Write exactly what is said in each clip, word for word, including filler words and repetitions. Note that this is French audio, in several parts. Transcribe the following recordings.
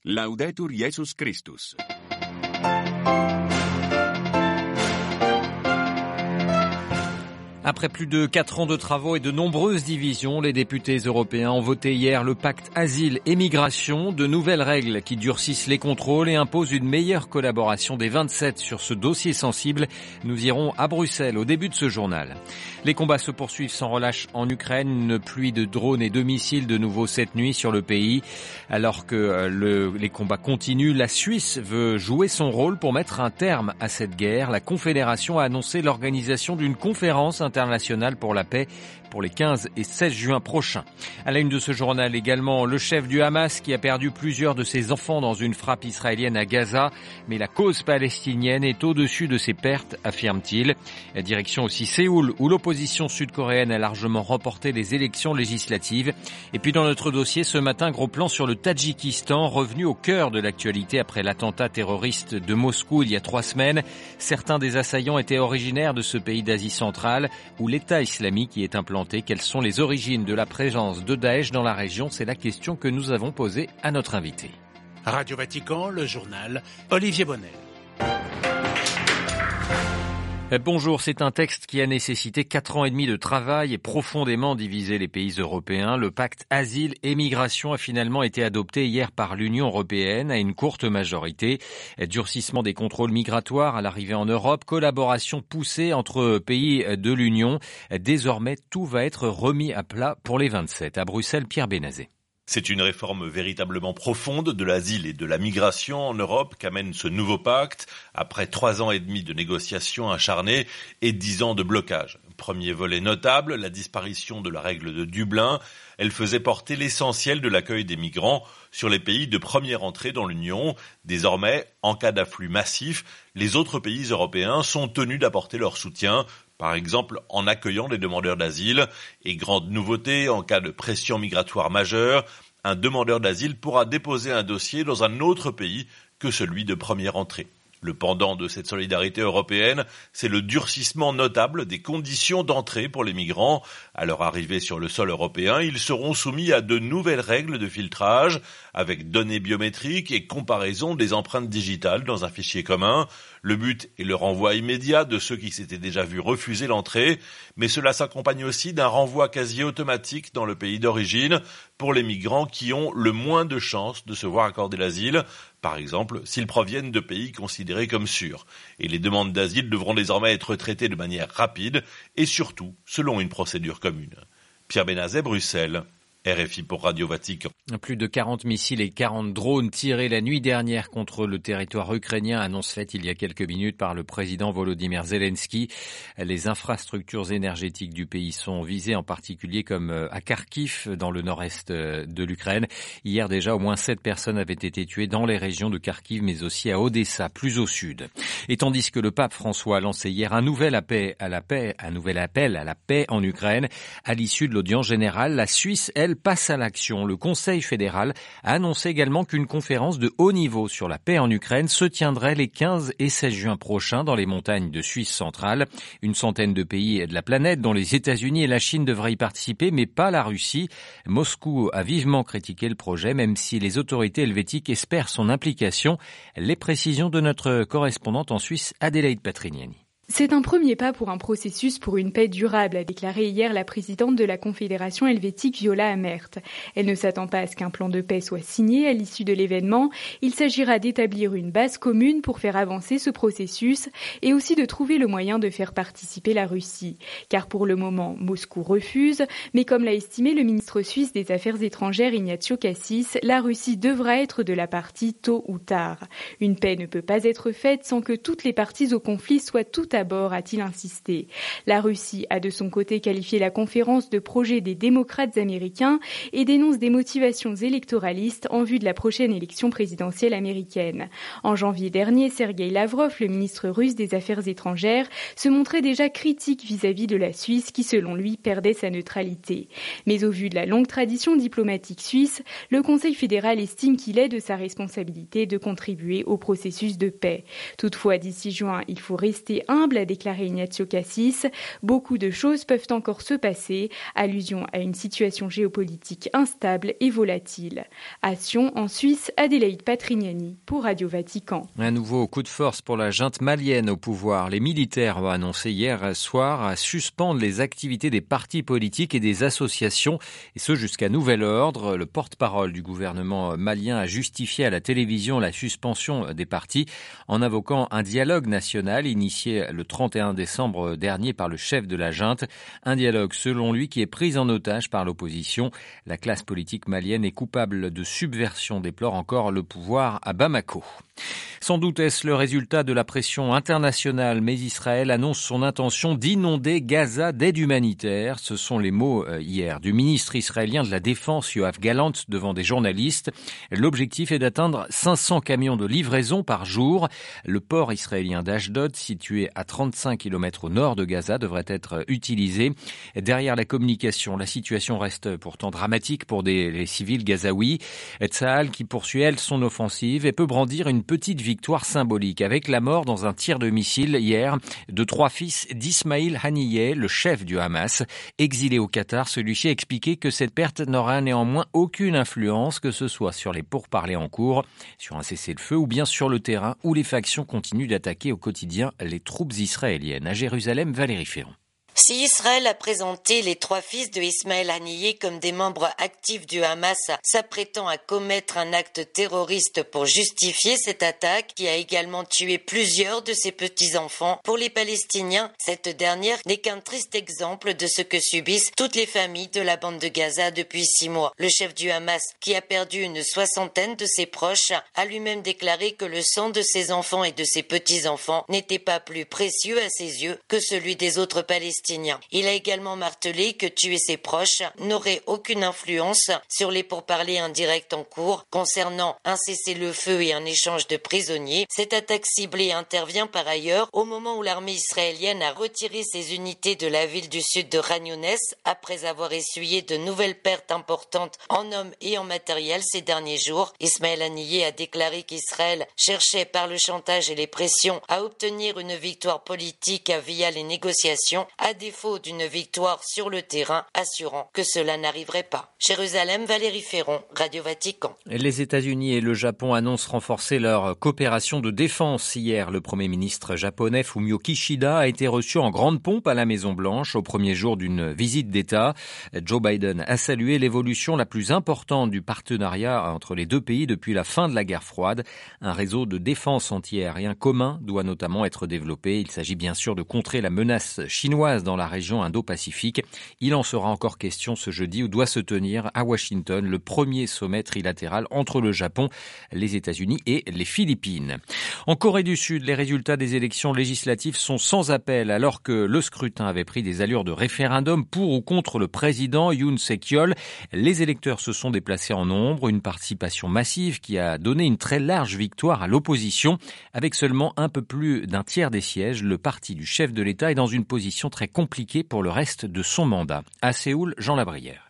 Laudetur Jesus Christus. Après plus de quatre ans de travaux et de nombreuses divisions, les députés européens ont voté hier le pacte asile et migration, de nouvelles règles qui durcissent les contrôles et imposent une meilleure collaboration des vingt-sept sur ce dossier sensible. Nous irons à Bruxelles au début de ce journal. Les combats se poursuivent sans relâche en Ukraine, une pluie de drones et de missiles de nouveau cette nuit sur le pays. Alors que le, les combats continuent, la Suisse veut jouer son rôle pour mettre un terme à cette guerre. La Confédération a annoncé l'organisation d'une conférence internationale pour la paix pour les quinze et seize juin prochains. À la une de ce journal également, le chef du Hamas qui a perdu plusieurs de ses enfants dans une frappe israélienne à Gaza, mais la cause palestinienne est au-dessus de ses pertes, affirme-t-il. La direction aussi Séoul, où l'opposition sud-coréenne a largement remporté les élections législatives. Et puis dans notre dossier, ce matin, gros plan sur le Tadjikistan, revenu au cœur de l'actualité après l'attentat terroriste de Moscou il y a trois semaines. Certains des assaillants étaient originaires de ce pays d'Asie centrale, où l'État islamique y est implanté. Quelles sont les origines de la présence de Daesh dans la région? C'est la question que nous avons posée à notre invité. Radio Vatican, le journal, Olivier Bonnel. Bonjour, c'est un texte qui a nécessité quatre ans et demi de travail et profondément divisé les pays européens. Le pacte asile et migration a finalement été adopté hier par l'Union européenne à une courte majorité. Durcissement des contrôles migratoires à l'arrivée en Europe, collaboration poussée entre pays de l'Union. Désormais, tout va être remis à plat pour les vingt-sept. À Bruxelles, Pierre Bénazet. C'est une réforme véritablement profonde de l'asile et de la migration en Europe qu'amène ce nouveau pacte, après trois ans et demi de négociations acharnées et dix ans de blocage. Premier volet notable, la disparition de la règle de Dublin. Elle faisait porter l'essentiel de l'accueil des migrants sur les pays de première entrée dans l'Union. Désormais, en cas d'afflux massif, les autres pays européens sont tenus d'apporter leur soutien, par exemple en accueillant les demandeurs d'asile. Et grande nouveauté, en cas de pression migratoire majeure, un demandeur d'asile pourra déposer un dossier dans un autre pays que celui de première entrée. Le pendant de cette solidarité européenne, c'est le durcissement notable des conditions d'entrée pour les migrants. À leur arrivée sur le sol européen, ils seront soumis à de nouvelles règles de filtrage, avec données biométriques et comparaison des empreintes digitales dans un fichier commun. Le but est le renvoi immédiat de ceux qui s'étaient déjà vus refuser l'entrée, mais cela s'accompagne aussi d'un renvoi quasi automatique dans le pays d'origine pour les migrants qui ont le moins de chances de se voir accorder l'asile, par exemple s'ils proviennent de pays considérés comme sûrs. Et les demandes d'asile devront désormais être traitées de manière rapide et surtout selon une procédure commune. Pierre Bénazet, Bruxelles. R F I pour Radio Vatican. Plus de quarante missiles et quarante drones tirés la nuit dernière contre le territoire ukrainien, annonce faite il y a quelques minutes par le président Volodymyr Zelensky. Les infrastructures énergétiques du pays sont visées, en particulier comme à Kharkiv, dans le nord-est de l'Ukraine. Hier déjà, au moins sept personnes avaient été tuées dans les régions de Kharkiv, mais aussi à Odessa, plus au sud. Et tandis que le pape François a lancé hier un nouvel appel à la paix, un nouvel appel à la paix en Ukraine, à l'issue de l'audience générale, la Suisse, elle, passe à l'action. Le Conseil fédéral a annoncé également qu'une conférence de haut niveau sur la paix en Ukraine se tiendrait les quinze et seize juin prochains dans les montagnes de Suisse centrale. Une centaine de pays de la planète, dont les États-Unis et la Chine, devraient y participer, mais pas la Russie. Moscou a vivement critiqué le projet, même si les autorités helvétiques espèrent son implication. Les précisions de notre correspondante en Suisse, Adélaïde Patrignani. C'est un premier pas pour un processus pour une paix durable, a déclaré hier la présidente de la Confédération helvétique Viola Amert. Elle ne s'attend pas à ce qu'un plan de paix soit signé à l'issue de l'événement. Il s'agira d'établir une base commune pour faire avancer ce processus et aussi de trouver le moyen de faire participer la Russie. Car pour le moment, Moscou refuse, mais comme l'a estimé le ministre suisse des Affaires étrangères Ignacio Cassis, la Russie devra être de la partie tôt ou tard. Une paix ne peut pas être faite sans que toutes les parties au conflit soient tout à bord, a-t-il insisté. La Russie a de son côté qualifié la conférence de projet des démocrates américains et dénonce des motivations électoralistes en vue de la prochaine élection présidentielle américaine. En janvier dernier, Sergueï Lavrov, le ministre russe des Affaires étrangères, se montrait déjà critique vis-à-vis de la Suisse qui, selon lui, perdait sa neutralité. Mais au vu de la longue tradition diplomatique suisse, le Conseil fédéral estime qu'il est de sa responsabilité de contribuer au processus de paix. Toutefois, d'ici juin, il faut rester un humble, a déclaré Ignacio Cassis. Beaucoup de choses peuvent encore se passer. Allusion à une situation géopolitique instable et volatile. À Sion, en Suisse, Adélaïde Patrignani pour Radio Vatican. Un nouveau coup de force pour la junte malienne au pouvoir. Les militaires ont annoncé hier soir à suspendre les activités des partis politiques et des associations, et ce jusqu'à nouvel ordre. Le porte-parole du gouvernement malien a justifié à la télévision la suspension des partis en invoquant un dialogue national initié le trente et un décembre dernier par le chef de la junte. Un dialogue, selon lui, qui est pris en otage par l'opposition. La classe politique malienne est coupable de subversion, déplore encore le pouvoir à Bamako. Sans doute est-ce le résultat de la pression internationale, mais Israël annonce son intention d'inonder Gaza d'aide humanitaire. Ce sont les mots hier du ministre israélien de la Défense, Yoav Gallant, devant des journalistes. L'objectif est d'atteindre cinq cents camions de livraison par jour. Le port israélien d'Ashdod, situé à trente-cinq kilomètres au nord de Gaza, devrait être utilisé. Derrière la communication, la situation reste pourtant dramatique pour des, les civils gazaouis. Tsahal qui poursuit, elle, son offensive et peut brandir une petite victoire symbolique avec la mort dans un tir de missile hier de trois fils d'Ismail Haniyeh, le chef du Hamas. Exilé au Qatar, celui-ci a expliqué que cette perte n'aura néanmoins aucune influence, que ce soit sur les pourparlers en cours, sur un cessez-le-feu ou bien sur le terrain où les factions continuent d'attaquer au quotidien les troupes israéliennes. À Jérusalem, Valérie Ferron. Si Israël a présenté les trois fils de Ismail Haniyeh comme des membres actifs du Hamas s'apprêtant à commettre un acte terroriste pour justifier cette attaque qui a également tué plusieurs de ses petits-enfants, pour les Palestiniens, cette dernière n'est qu'un triste exemple de ce que subissent toutes les familles de la bande de Gaza depuis six mois. Le chef du Hamas, qui a perdu une soixantaine de ses proches, a lui-même déclaré que le sang de ses enfants et de ses petits-enfants n'était pas plus précieux à ses yeux que celui des autres Palestiniens. Il a également martelé que tuer ses proches n'aurait aucune influence sur les pourparlers indirects en cours concernant un cessez-le-feu et un échange de prisonniers. Cette attaque ciblée intervient par ailleurs au moment où l'armée israélienne a retiré ses unités de la ville du sud de Khan Younes après avoir essuyé de nouvelles pertes importantes en hommes et en matériel ces derniers jours. Ismail Haniyeh a déclaré qu'Israël cherchait par le chantage et les pressions à obtenir une victoire politique via les négociations, à défaut d'une victoire sur le terrain, assurant que cela n'arriverait pas. Jérusalem, Valérie Ferron, Radio Vatican. Les États-Unis et le Japon annoncent renforcer leur coopération de défense. Hier, le Premier ministre japonais Fumio Kishida a été reçu en grande pompe à la Maison-Blanche au premier jour d'une visite d'État. Joe Biden a salué l'évolution la plus importante du partenariat entre les deux pays depuis la fin de la guerre froide. Un réseau de défense anti-aérien commun doit notamment être développé. Il s'agit bien sûr de contrer la menace chinoise dans la région Indo-Pacifique. Il en sera encore question ce jeudi où doit se tenir à Washington le premier sommet trilatéral entre le Japon, les États-Unis et les Philippines. En Corée du Sud, les résultats des élections législatives sont sans appel alors que le scrutin avait pris des allures de référendum pour ou contre le président Yoon Suk-yeol. Les électeurs se sont déplacés en nombre, une participation massive qui a donné une très large victoire à l'opposition. Avec seulement un peu plus d'un tiers des sièges, le parti du chef de l'État est dans une position très compliquée pour le reste de son mandat. À Séoul, Jean Labrière.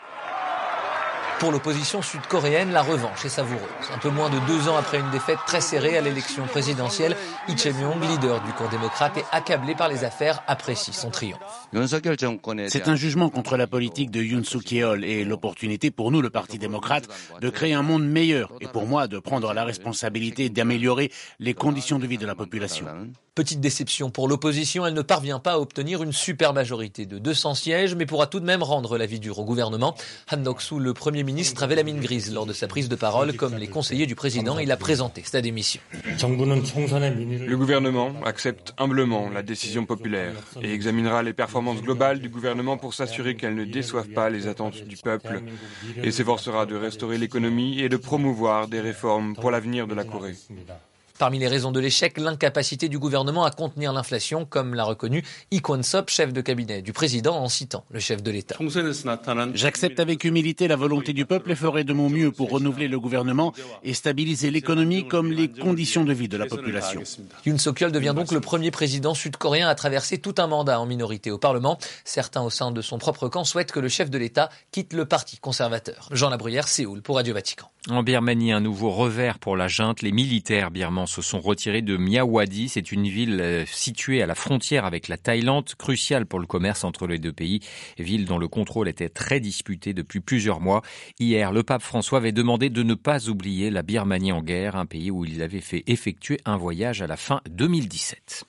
Pour l'opposition sud-coréenne, la revanche est savoureuse. Un peu moins de deux ans après une défaite très serrée à l'élection présidentielle, Lee Jae-myung, leader du camp démocrate et accablé par les affaires, apprécie son triomphe. C'est un jugement contre la politique de Yoon Suk-yeol et l'opportunité pour nous, le Parti démocrate, de créer un monde meilleur et pour moi de prendre la responsabilité d'améliorer les conditions de vie de la population. Petite déception pour l'opposition, elle ne parvient pas à obtenir une super majorité de deux cents sièges, mais pourra tout de même rendre la vie dure au gouvernement. Han Nok-soo, le Premier ministre, avait la mine grise lors de sa prise de parole. Comme les conseillers du président, il a présenté sa démission. Le gouvernement accepte humblement la décision populaire et examinera les performances globales du gouvernement pour s'assurer qu'elles ne déçoivent pas les attentes du peuple et s'efforcera de restaurer l'économie et de promouvoir des réformes pour l'avenir de la Corée. Parmi les raisons de l'échec, l'incapacité du gouvernement à contenir l'inflation, comme l'a reconnu Lee Kwon-sop, chef de cabinet du président, en citant le chef de l'État. J'accepte avec humilité la volonté du peuple et ferai de mon mieux pour renouveler le gouvernement et stabiliser l'économie comme les conditions de vie de la population. Yoon Suk-yeol devient donc le premier président sud-coréen à traverser tout un mandat en minorité au Parlement. Certains au sein de son propre camp souhaitent que le chef de l'État quitte le parti conservateur. Jean Labruyère, Séoul, pour Radio Vatican. En Birmanie, un nouveau revers pour la junte. Les militaires birmans se sont retirés de Myawaddy. C'est une ville située à la frontière avec la Thaïlande, cruciale pour le commerce entre les deux pays. Ville dont le contrôle était très disputé depuis plusieurs mois. Hier, le pape François avait demandé de ne pas oublier la Birmanie en guerre, un pays où il avait fait effectuer un voyage à la fin deux mille dix-sept.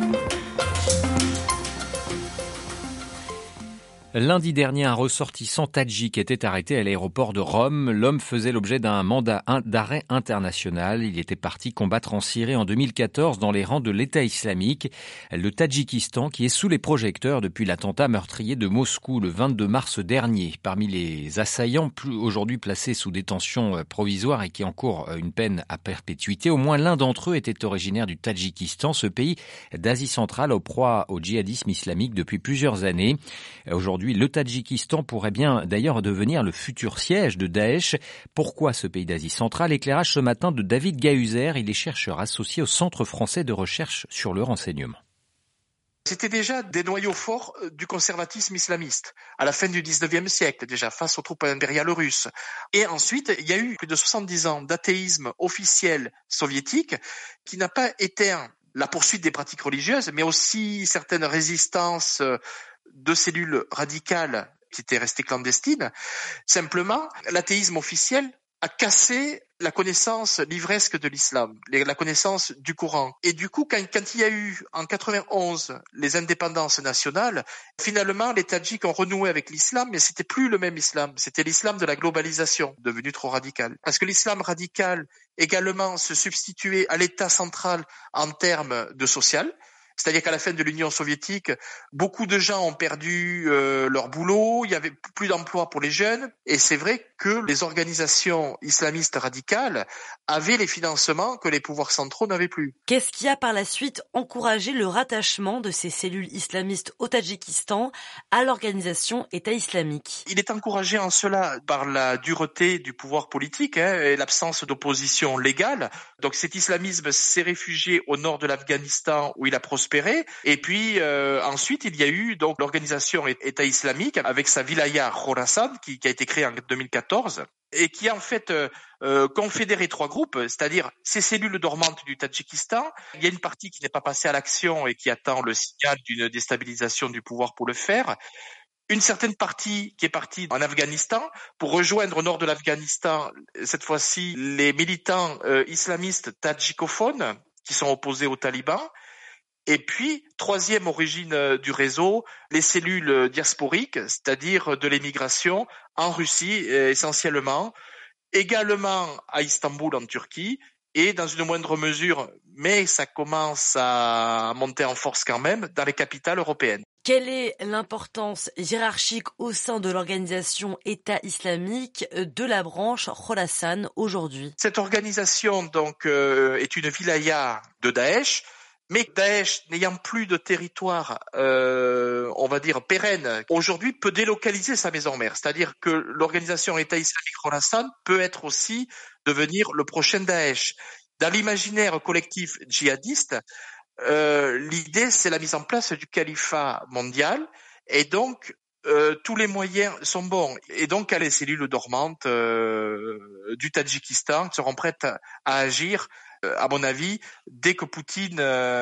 Lundi dernier, un ressortissant tadjik était arrêté à l'aéroport de Rome. L'homme faisait l'objet d'un mandat d'arrêt international. Il était parti combattre en Syrie en deux mille quatorze dans les rangs de l'État islamique. Le Tadjikistan, qui est sous les projecteurs depuis l'attentat meurtrier de Moscou le vingt-deux mars dernier. Parmi les assaillants, aujourd'hui placés sous détention provisoire et qui encourent une peine à perpétuité, au moins l'un d'entre eux était originaire du Tadjikistan, ce pays d'Asie centrale, aux proies au djihadisme islamique depuis plusieurs années. Aujourd'hui, le Tadjikistan pourrait bien d'ailleurs devenir le futur siège de Daesh. Pourquoi ce pays d'Asie centrale? Éclairage ce matin de David Gahuzer, il est chercheur associé au Centre français de recherche sur le renseignement. C'était déjà des noyaux forts du conservatisme islamiste, à la fin du dix-neuvième siècle déjà, face aux troupes impériales russes. Et ensuite, il y a eu plus de soixante-dix ans d'athéisme officiel soviétique qui n'a pas éteint la poursuite des pratiques religieuses, mais aussi certaines résistances de cellules radicales qui étaient restées clandestines. Simplement, l'athéisme officiel a cassé la connaissance livresque de l'islam, la connaissance du Coran. Et du coup, quand, quand il y a eu en quatre-vingt-onze les indépendances nationales, finalement, les Tadjiks ont renoué avec l'islam, mais c'était plus le même islam. C'était l'islam de la globalisation, devenu trop radical. Parce que l'islam radical également se substituait à l'État central en termes de social. C'est-à-dire qu'à la fin de l'Union soviétique, beaucoup de gens ont perdu euh, leur boulot, il y avait plus d'emplois pour les jeunes, et c'est vrai que les organisations islamistes radicales avaient les financements que les pouvoirs centraux n'avaient plus. Qu'est-ce qui a par la suite encouragé le rattachement de ces cellules islamistes au Tadjikistan à l'organisation État islamique? Il est encouragé en cela par la dureté du pouvoir politique hein, et l'absence d'opposition légale. Donc cet islamisme s'est réfugié au nord de l'Afghanistan où il a prospéré. Et puis euh, ensuite il y a eu donc l'organisation État islamique avec sa wilaya Khorasan qui, qui a été créée en deux mille quatorze et qui a en fait euh, euh, confédéré trois groupes, c'est-à-dire ces cellules dormantes du Tadjikistan. Il y a une partie qui n'est pas passée à l'action et qui attend le signal d'une déstabilisation du pouvoir pour le faire. Une certaine partie qui est partie en Afghanistan pour rejoindre au nord de l'Afghanistan, cette fois-ci, les militants euh, islamistes tadjikophones qui sont opposés aux talibans. Et puis, troisième origine du réseau, les cellules diasporiques, c'est-à-dire de l'émigration en Russie essentiellement, également à Istanbul en Turquie et dans une moindre mesure, mais ça commence à monter en force quand même, dans les capitales européennes. Quelle est l'importance hiérarchique au sein de l'organisation État islamique de la branche Khorasan aujourd'hui? Cette organisation donc euh, est une wilaya de Daesh. Mais Daesh, n'ayant plus de territoire, euh, on va dire, pérenne, aujourd'hui peut délocaliser sa maison mère. C'est-à-dire que l'organisation État islamique Khorasan peut être aussi devenir le prochain Daesh. Dans l'imaginaire collectif djihadiste, euh, l'idée, c'est la mise en place du califat mondial. Et donc, euh, tous les moyens sont bons. Et donc, les cellules dormantes euh, du Tadjikistan seront prêtes à, à agir à mon avis, dès que Poutine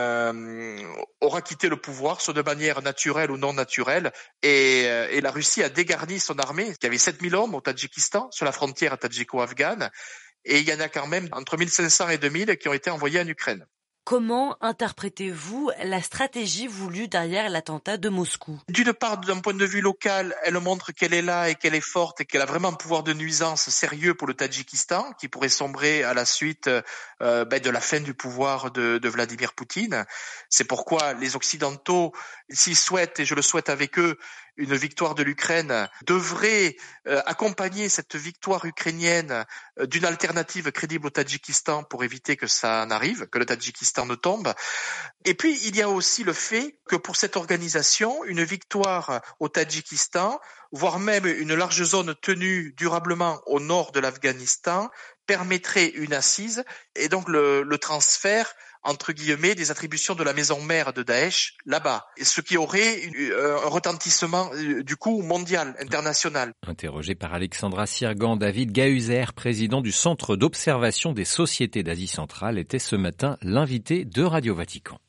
euh, aura quitté le pouvoir, soit de manière naturelle ou non naturelle, et, et la Russie a dégarni son armée. Il y avait sept mille hommes au Tadjikistan, sur la frontière tadjiko-afghane, et il y en a quand même entre mille cinq cents et deux mille qui ont été envoyés en Ukraine. Comment interprétez-vous la stratégie voulue derrière l'attentat de Moscou? D'une part, d'un point de vue local, elle montre qu'elle est là et qu'elle est forte et qu'elle a vraiment un pouvoir de nuisance sérieux pour le Tadjikistan, qui pourrait sombrer à la suite euh, ben, de la fin du pouvoir de, de Vladimir Poutine. C'est pourquoi les Occidentaux, s'ils souhaitent, et je le souhaite avec eux, une victoire de l'Ukraine, devrait euh, accompagner cette victoire ukrainienne euh, d'une alternative crédible au Tadjikistan pour éviter que ça n'arrive, que le Tadjikistan ne tombe. Et puis, il y a aussi le fait que pour cette organisation, une victoire au Tadjikistan, voire même une large zone tenue durablement au nord de l'Afghanistan, permettrait une assise et donc le, le transfert entre guillemets, des attributions de la maison mère de Daesh là-bas, ce qui aurait un retentissement du coup mondial, international. Interrogé par Alexandra Sirgan, David Gahuzer, président du Centre d'observation des sociétés d'Asie centrale, était ce matin l'invité de Radio Vatican.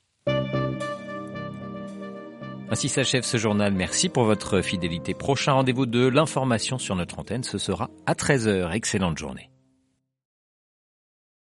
Ainsi s'achève ce journal. Merci pour votre fidélité. Prochain rendez-vous de l'information sur notre antenne, ce sera à treize heures. Excellente journée.